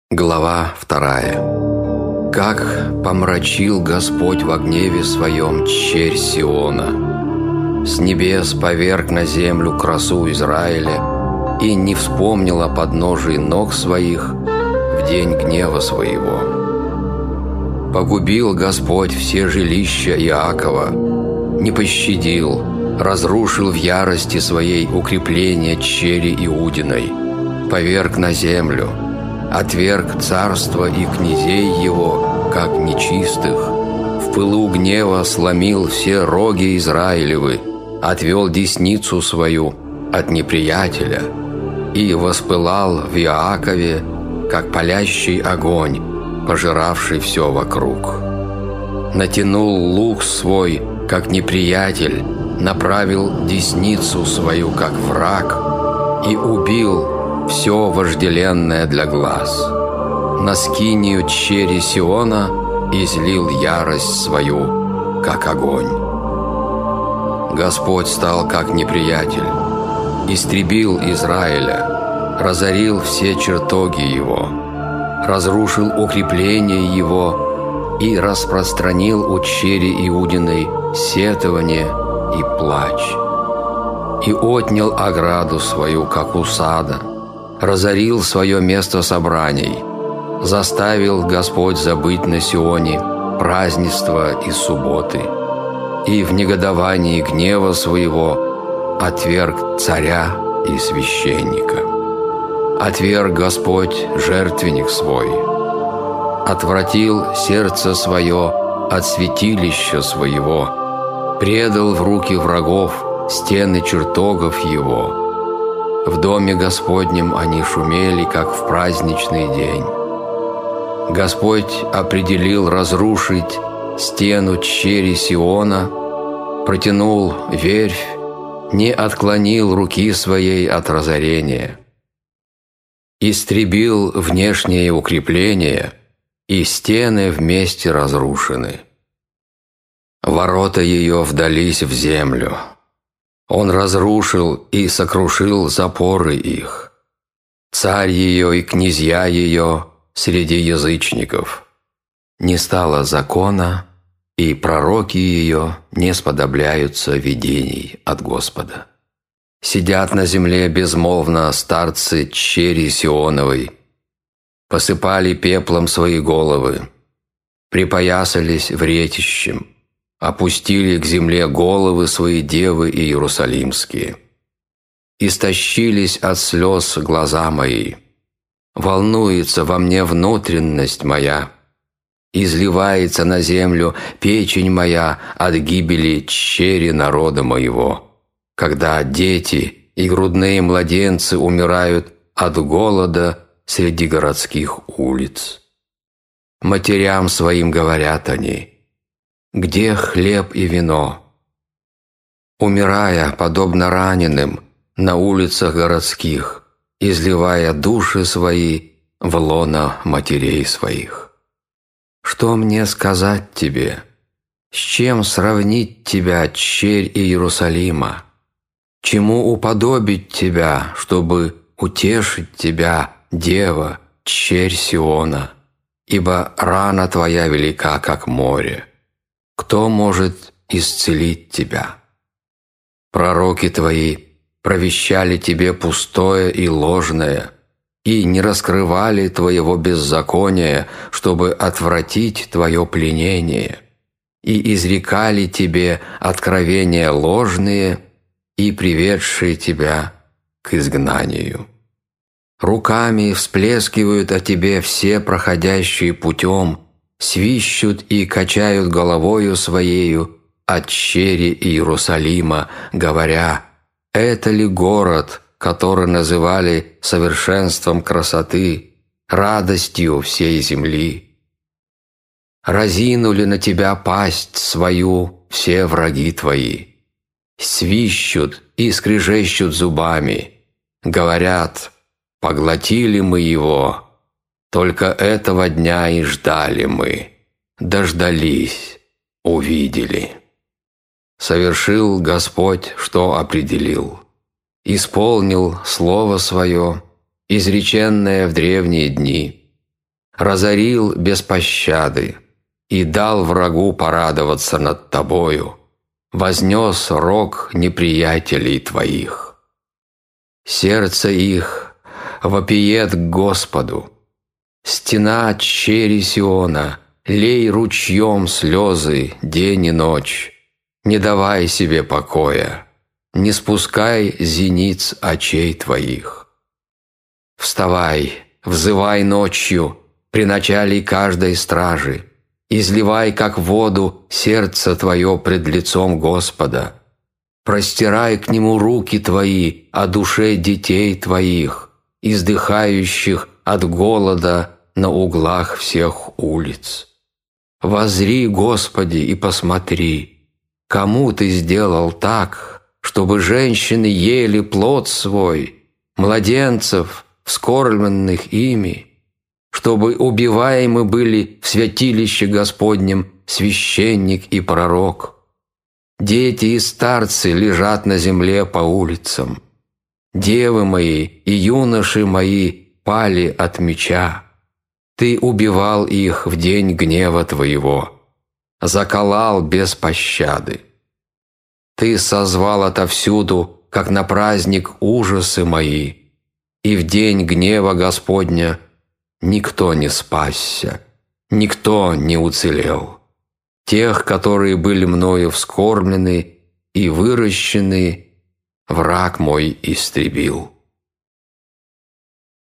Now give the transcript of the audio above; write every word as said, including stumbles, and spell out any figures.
Глава вторая. Как помрачил Господь во гневе своем черь Сиона. С небес поверг на землю красу Израиля и не вспомнил о подножии ног своих в день гнева своего. Погубил Господь все жилища Иакова, не пощадил, разрушил в ярости своей укрепления чери Иудиной, поверг на землю, отверг царство и князей его, как нечистых, в пылу гнева сломил все роги Израилевы, отвел десницу свою от неприятеля и воспылал в Иакове, как палящий огонь, пожиравший все вокруг. Натянул лук свой, как неприятель, направил десницу свою, как враг, и убил все вожделенное для глаз. На скинию чери Сиона излил ярость свою, как огонь. Господь стал как неприятель, истребил Израиля, разорил все чертоги его, разрушил укрепления его и распространил у чери Иудиной сетование и плач. И отнял ограду свою, как у сада, разорил свое место собраний, заставил Господь забыть на Сионе празднества и субботы, и в негодовании гнева своего отверг царя и священника. Отверг Господь жертвенник свой, отвратил сердце свое от святилища своего, предал в руки врагов стены чертогов его. В доме Господнем они шумели, как в праздничный день. Господь определил разрушить стену чери Сиона, протянул верфь, не отклонил руки своей от разорения. Истребил внешние укрепления, и стены вместе разрушены. Ворота ее вдались в землю. Он разрушил и сокрушил запоры их. Царь ее и князья ее среди язычников. Не стало закона, и пророки ее не сподобляются видений от Господа. Сидят на земле безмолвно старцы чери Сионовой, посыпали пеплом свои головы, припоясались вретищем, опустили к земле головы свои девы и иерусалимские. Истощились от слез глаза мои, волнуется во мне внутренность моя, изливается на землю печень моя от гибели чери народа моего, когда дети и грудные младенцы умирают от голода среди городских улиц. Матерям своим говорят они: где хлеб и вино? Умирая, подобно раненым, на улицах городских, изливая души свои в лоно матерей своих. Что мне сказать тебе? С чем сравнить тебя, черь Иерусалима? Чему уподобить тебя, чтобы утешить тебя, дева, черь Сиона? Ибо рана твоя велика, как море. Кто может исцелить тебя? Пророки твои провещали тебе пустое и ложное, и не раскрывали твоего беззакония, чтобы отвратить твое пленение, и изрекали тебе откровения ложные и приведшие тебя к изгнанию. Руками всплескивают о тебе все проходящие путем, свищут и качают головою своею от чери Иерусалима, говоря: это ли город, который называли совершенством красоты, радостью всей земли? Разинули на тебя пасть свою все враги твои, свищут и скрежещут зубами, говорят: поглотили мы его, только этого дня и ждали мы, дождались, увидели. Совершил Господь, что определил, исполнил слово свое, изреченное в древние дни, разорил без пощады и дал врагу порадоваться над тобою, вознес рог неприятелей твоих. Сердце их вопиет к Господу. Стена чери Сиона, лей ручьем слезы день и ночь. Не давай себе покоя, не спускай зениц очей твоих. Вставай, взывай ночью при начале каждой стражи, изливай, как воду, сердце твое пред лицом Господа. Простирай к Нему руки твои о душе детей твоих, издыхающих от голода на углах всех улиц. Воззри, Господи, и посмотри, кому Ты сделал так, чтобы женщины ели плод свой, младенцев, вскормленных ими, чтобы убиваемы были в святилище Господнем священник и пророк. Дети и старцы лежат на земле по улицам. Девы мои и юноши мои пали от меча. Ты убивал их в день гнева Твоего, заколал без пощады. Ты созвал отовсюду, как на праздник, ужасы мои, и в день гнева Господня никто не спасся, никто не уцелел. Тех, которые были мною вскормлены и выращены, враг мой истребил.